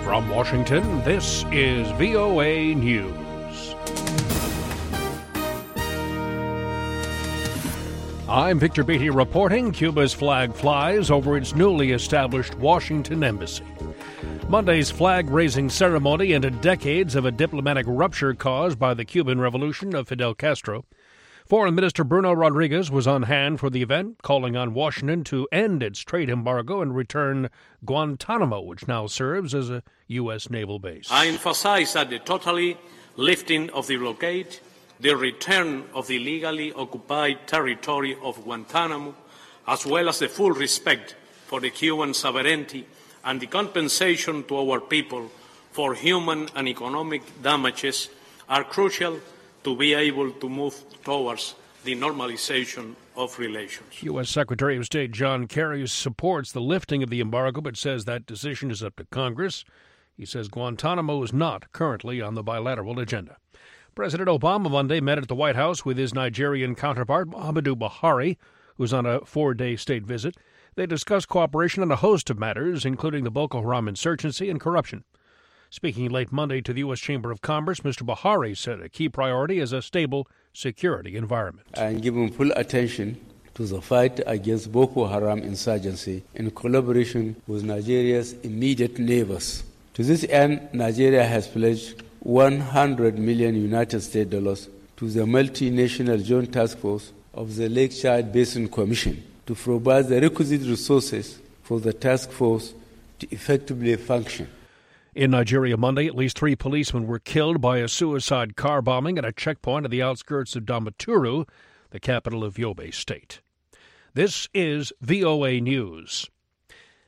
From Washington, this is VOA News. I'm Victor Beatty reporting Cuba's flag flies over its newly established Washington embassy. Monday's flag-raising ceremony ended decades of a diplomatic rupture caused by the Cuban Revolution of Fidel Castro. Foreign Minister Bruno Rodriguez was on hand for the event, calling on Washington to end its trade embargo and return Guantanamo, which now serves as a U.S. naval base. I emphasize that the total lifting of the blockade, the return of the illegally occupied territory of Guantanamo, as well as the full respect for the Cuban sovereignty and the compensation to our people for human and economic damages are crucial to be able to move towards the normalization of relations. U.S. Secretary of State John Kerry supports the lifting of the embargo, but says that decision is up to Congress. He says Guantanamo is not currently on the bilateral agenda. President Obama Monday met at the White House with his Nigerian counterpart, Muhammadu Buhari, who's on a 4-day state visit. They discussed cooperation on a host of matters, including the Boko Haram insurgency and corruption. Speaking late Monday to the U.S. Chamber of Commerce, Mr. Buhari said a key priority is a stable security environment. I am giving full attention to the fight against Boko Haram insurgency in collaboration with Nigeria's immediate neighbors. To this end, Nigeria has pledged $100 million United States dollars to the multinational joint task force of the Lake Chad Basin Commission to provide the requisite resources for the task force to effectively function. In Nigeria Monday, at least 3 policemen were killed by a suicide car bombing at a checkpoint at the outskirts of Damaturu, the capital of Yobe State. This is VOA News.